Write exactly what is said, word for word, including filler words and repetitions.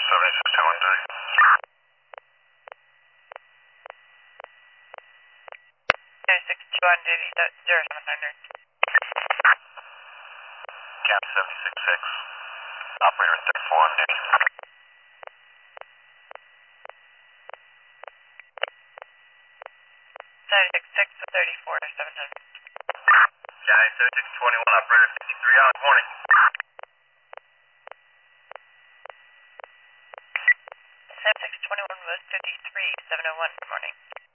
seventy-six two one thirty. seventy-six two one thirty, zero seven hundred. Cap seventy-six six. Operator thirty-four on duty. seventy-six six to thirty-four to seven hundred. Sky seventy-six twenty-one, operator fifty-three on morning. seventy-six twenty-one was fifty-three, seven oh one, good morning.